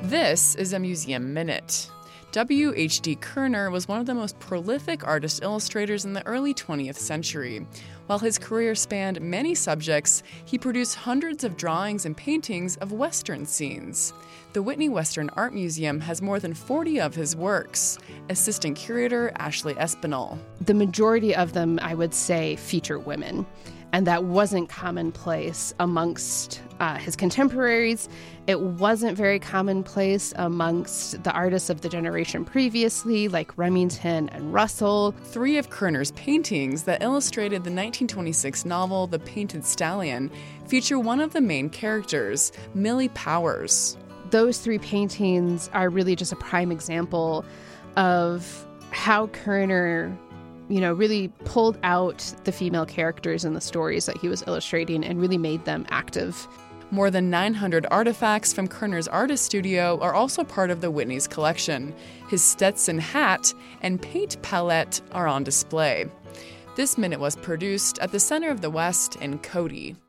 This is a museum minute. W.H.D. Kerner was one of the most prolific artist illustrators in the early 20th century. While his career spanned many subjects, he produced hundreds of drawings and paintings of Western scenes. The Whitney Western Art Museum has more than 40 of his works. Assistant curator Ashley Espinal. The majority of them, I would say, feature women. And that wasn't commonplace amongst his contemporaries. It wasn't very commonplace amongst the artists of the generation previously, like Remington and Russell. 3 of Kerner's paintings that illustrated the 1926 novel The Painted Stallion feature one of the main characters, Millie Powers. Those 3 paintings are really just a prime example of how Kerner really pulled out the female characters in the stories that he was illustrating and really made them active. More than 900 artifacts from Kerner's artist studio are also part of the Whitney's collection. His Stetson hat and paint palette are on display. This minute was produced at the Center of the West in Cody.